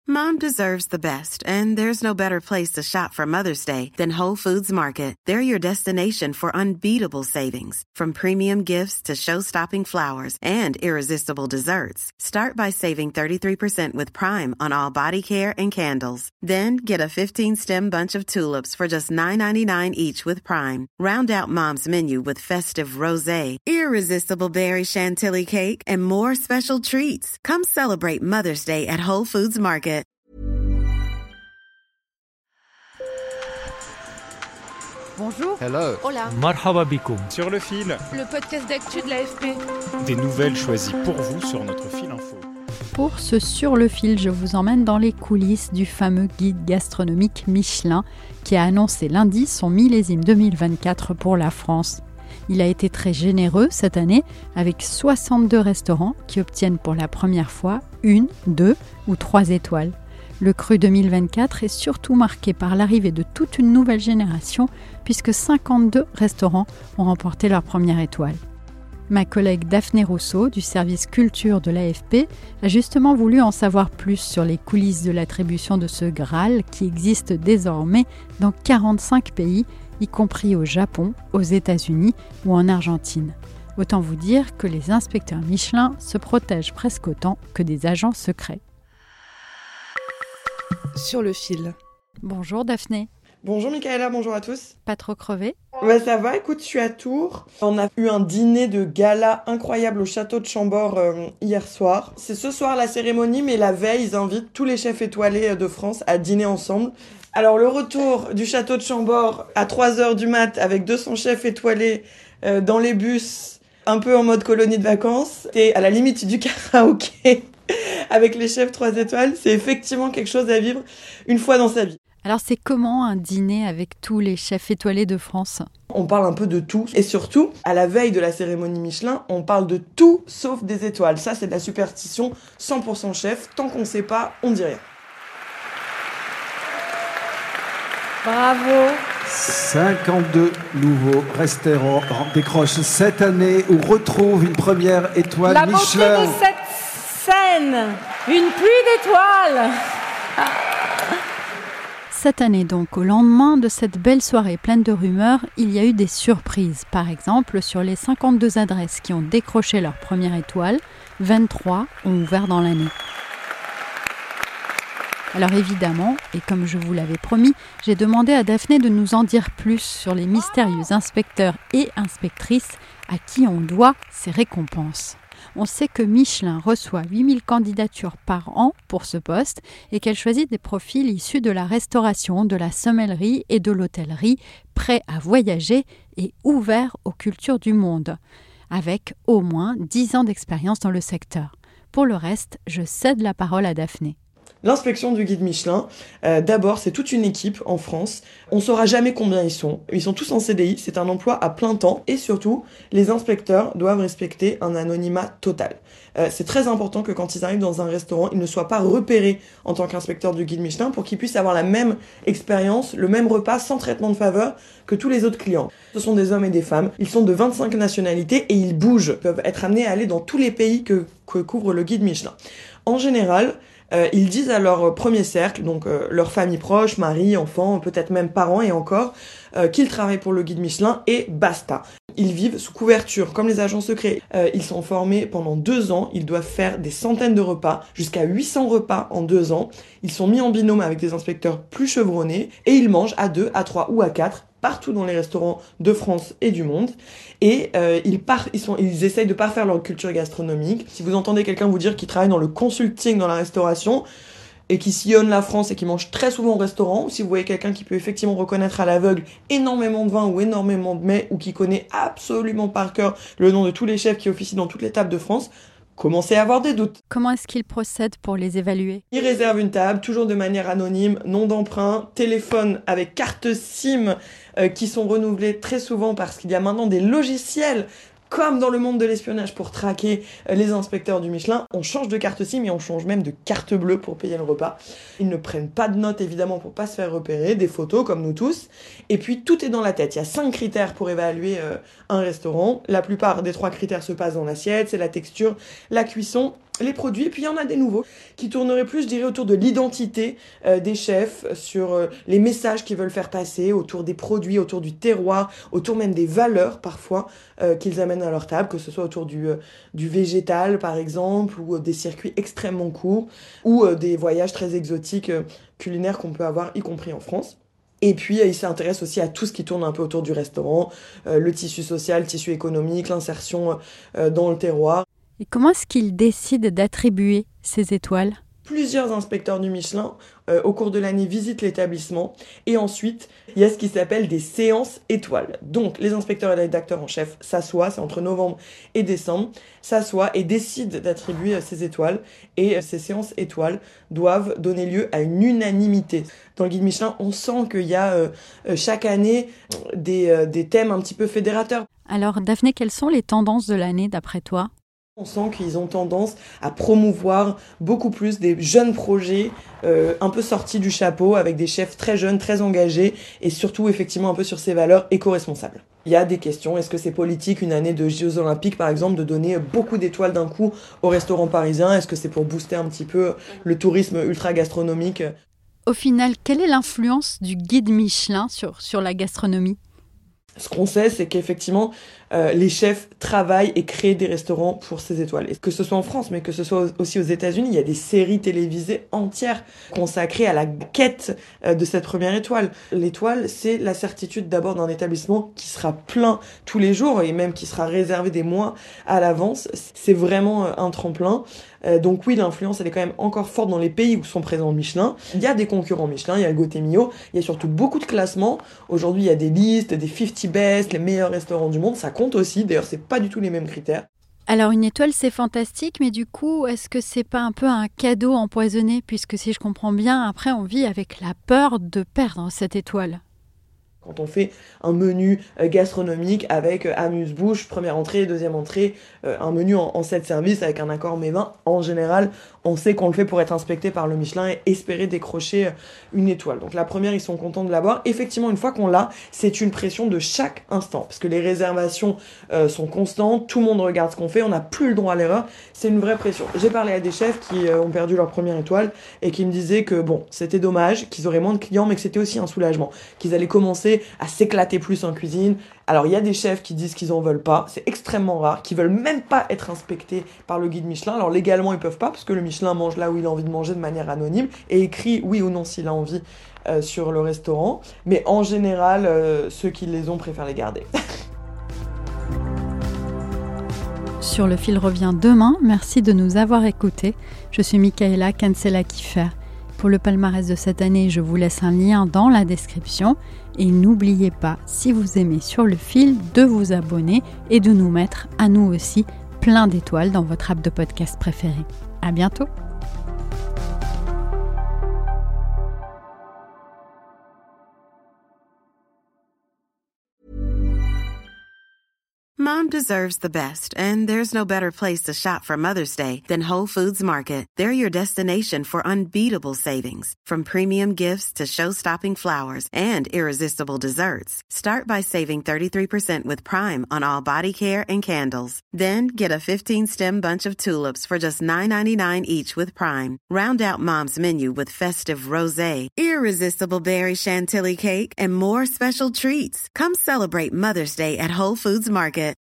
Mom deserves the best, and there's no better place to shop for Mother's Day than Whole Foods Market. They're your destination for unbeatable savings, from premium gifts to show-stopping flowers and irresistible desserts. Start by saving 33% with Prime on all body care and candles. Then get a 15-stem bunch of tulips for just $9.99 each with Prime. Round out Mom's menu with festive rosé, irresistible berry chantilly cake, and more special treats. Come celebrate Mother's Day at Whole Foods Market. Bonjour. Hello. Hola. Marhaba bikoum. Sur le fil. Le podcast d'actu de l'AFP. Des nouvelles choisies pour vous sur notre fil info. Pour ce Sur le fil, je vous emmène dans les coulisses du fameux guide gastronomique Michelin qui a annoncé lundi son millésime 2024 pour la France. Il a été très généreux cette année avec 62 restaurants qui obtiennent pour la première fois 1, 2 ou 3 étoiles. Le cru 2024 est surtout marqué par l'arrivée de toute une nouvelle génération puisque 52 restaurants ont remporté leur première étoile. Ma collègue Daphné Rousseau du service culture de l'AFP a justement voulu en savoir plus sur les coulisses de l'attribution de ce Graal qui existe désormais dans 45 pays, y compris au Japon, aux États-Unis ou en Argentine. Autant vous dire que les inspecteurs Michelin se protègent presque autant que des agents secrets. Sur le fil. Bonjour Daphné. Bonjour Michaela, bonjour à tous. Pas trop crevé ? Ça va, écoute, je suis à Tours. On a eu un dîner de gala incroyable au château de Chambord hier soir. C'est ce soir la cérémonie, mais la veille, ils invitent tous les chefs étoilés de France à dîner ensemble. Alors le retour du château de Chambord à 3h du mat avec 200 chefs étoilés dans les bus, un peu en mode colonie de vacances, et à la limite du karaoké avec les chefs 3 étoiles, c'est effectivement quelque chose à vivre une fois dans sa vie. Alors c'est comment un dîner avec tous les chefs étoilés de France ? On parle un peu de tout, et surtout, à la veille de la cérémonie Michelin, on parle de tout sauf des étoiles. Ça, c'est de la superstition 100% chef. Tant qu'on sait pas, on dit rien. Bravo. 52 nouveaux restaurants décrochent cette année ou retrouvent une première étoile La Michelin. beauté de cette scène, une pluie d'étoiles. Cette année donc, au lendemain de cette belle soirée pleine de rumeurs, il y a eu des surprises. Par exemple, sur les 52 adresses qui ont décroché leur première étoile, 23 ont ouvert dans l'année. Alors évidemment, et comme je vous l'avais promis, j'ai demandé à Daphné de nous en dire plus sur les mystérieux inspecteurs et inspectrices à qui on doit ces récompenses. On sait que Michelin reçoit 8000 candidatures par an pour ce poste et qu'elle choisit des profils issus de la restauration, de la sommellerie et de l'hôtellerie, prêts à voyager et ouverts aux cultures du monde, avec au moins 10 ans d'expérience dans le secteur. Pour le reste, je cède la parole à Daphné. L'inspection du guide Michelin, d'abord, c'est toute une équipe en France. On ne saura jamais combien ils sont. Ils sont tous en CDI, c'est un emploi à plein temps. Et surtout, les inspecteurs doivent respecter un anonymat total. C'est très important que quand ils arrivent dans un restaurant, ils ne soient pas repérés en tant qu'inspecteurs du guide Michelin pour qu'ils puissent avoir la même expérience, le même repas sans traitement de faveur que tous les autres clients. Ce sont des hommes et des femmes. Ils sont de 25 nationalités et ils bougent. Ils peuvent être amenés à aller dans tous les pays que couvre le guide Michelin. En général, ils disent à leur premier cercle, donc leur famille proche, mari, enfants, peut-être même parents et encore, qu'ils travaillent pour le guide Michelin et basta. Ils vivent sous couverture, comme les agents secrets. Ils sont formés pendant 2 ans, ils doivent faire des centaines de repas, jusqu'à 800 repas en 2 ans. Ils sont mis en binôme avec des inspecteurs plus chevronnés et ils mangent à 2, à 3 ou à 4 partout dans les restaurants de France et du monde. Et ils essayent de parfaire leur culture gastronomique. Si vous entendez quelqu'un vous dire qu'il travaille dans le consulting, dans la restauration, et qui sillonne la France et qui mange très souvent au restaurant, ou si vous voyez quelqu'un qui peut effectivement reconnaître à l'aveugle énormément de vins ou énormément de mets, ou qui connaît absolument par cœur le nom de tous les chefs qui officient dans toutes les tables de France, commencez à avoir des doutes. Comment est-ce qu'ils procèdent pour les évaluer ? Ils réservent une table, toujours de manière anonyme, nom d'emprunt, téléphone avec carte SIM qui sont renouvelées très souvent parce qu'il y a maintenant des logiciels comme dans le monde de l'espionnage pour traquer les inspecteurs du Michelin. On change de carte SIM et on change même de carte bleue pour payer le repas. Ils ne prennent pas de notes évidemment pour pas se faire repérer, des photos comme nous tous. Et puis tout est dans la tête. Il y a 5 critères pour évaluer un restaurant. La plupart des 3 critères se passent dans l'assiette, c'est la texture, la cuisson les produits. Et puis il y en a des nouveaux qui tourneraient plus, je dirais, autour de l'identité des chefs, sur les messages qu'ils veulent faire passer, autour des produits, autour du terroir, autour même des valeurs parfois qu'ils amènent à leur table, que ce soit autour du végétal par exemple, ou des circuits extrêmement courts, ou des voyages très exotiques culinaires qu'on peut avoir, y compris en France. Et puis, il s'intéresse aussi à tout ce qui tourne un peu autour du restaurant, le tissu social, le tissu économique, l'insertion dans le terroir. Et comment est-ce qu'il décide d'attribuer ces étoiles ? Plusieurs inspecteurs du Michelin, au cours de l'année, visitent l'établissement. Et ensuite, il y a ce qui s'appelle des séances étoiles. Donc, les inspecteurs et les rédacteurs en chef s'assoient, c'est entre novembre et décembre, s'assoient et décident d'attribuer ces étoiles. Et ces séances étoiles doivent donner lieu à une unanimité. Dans le guide Michelin, on sent qu'il y a chaque année des thèmes un petit peu fédérateurs. Alors, Daphné, quelles sont les tendances de l'année d'après toi ? On sent qu'ils ont tendance à promouvoir beaucoup plus des jeunes projets un peu sortis du chapeau, avec des chefs très jeunes, très engagés, et surtout effectivement un peu sur ces valeurs éco-responsables. Il y a des questions, est-ce que c'est politique une année de Jeux Olympiques par exemple de donner beaucoup d'étoiles d'un coup au restaurant parisien ? Est-ce que c'est pour booster un petit peu le tourisme ultra gastronomique ? Au final, quelle est l'influence du guide Michelin sur la gastronomie ? Ce qu'on sait, c'est qu'effectivement, les chefs travaillent et créent des restaurants pour ces étoiles. Et que ce soit en France, mais que ce soit aussi aux États-Unis, il y a des séries télévisées entières consacrées à la quête de cette première étoile. L'étoile, c'est la certitude d'abord d'un établissement qui sera plein tous les jours et même qui sera réservé des mois à l'avance. C'est vraiment un tremplin. Donc oui, l'influence, elle est quand même encore forte dans les pays où sont présents Michelin. Il y a des concurrents Michelin, il y a le Gotemio, il y a surtout beaucoup de classements. Aujourd'hui, il y a des listes, des 50 best, les meilleurs restaurants du monde. Ça compte aussi, d'ailleurs, c'est pas du tout les mêmes critères. Alors une étoile, c'est fantastique, mais du coup, est-ce que c'est pas un peu un cadeau empoisonné ? Puisque si je comprends bien, après, on vit avec la peur de perdre cette étoile. Quand on fait un menu gastronomique avec amuse-bouche, première entrée, deuxième entrée, un menu en 7 services avec un accord mets-vins, en général, on sait qu'on le fait pour être inspecté par le Michelin et espérer décrocher une étoile. Donc la première, ils sont contents de l'avoir. Effectivement, une fois qu'on l'a, c'est une pression de chaque instant, parce que les réservations sont constantes, tout le monde regarde ce qu'on fait, on n'a plus le droit à l'erreur, c'est une vraie pression. J'ai parlé à des chefs qui ont perdu leur première étoile et qui me disaient que bon, c'était dommage, qu'ils auraient moins de clients, mais que c'était aussi un soulagement, qu'ils allaient commencer à s'éclater plus en cuisine. Alors il y a des chefs qui disent qu'ils en veulent pas, c'est extrêmement rare, qui veulent même pas être inspectés par le guide Michelin. Alors légalement ils peuvent pas, parce que le Michelin mange là où il a envie de manger de manière anonyme et écrit oui ou non s'il a envie sur le restaurant. Mais en général, ceux qui les ont préfèrent les garder. Sur le fil revient demain. Merci de nous avoir écoutés. Je suis Michaela Cancela-Kiffer. Pour le palmarès de cette année, je vous laisse un lien dans la description. Et n'oubliez pas, si vous aimez Sur le fil, de vous abonner et de nous mettre, à nous aussi, plein d'étoiles dans votre app de podcast préféré. À bientôt! Mom deserves the best, and there's no better place to shop for Mother's Day than Whole Foods Market. They're your destination for unbeatable savings, from premium gifts to show-stopping flowers and irresistible desserts. Start by saving 33% with Prime on all body care and candles. Then get a 15-stem bunch of tulips for just $9.99 each with Prime. Round out Mom's menu with festive rosé, irresistible berry chantilly cake, and more special treats. Come celebrate Mother's Day at Whole Foods Market.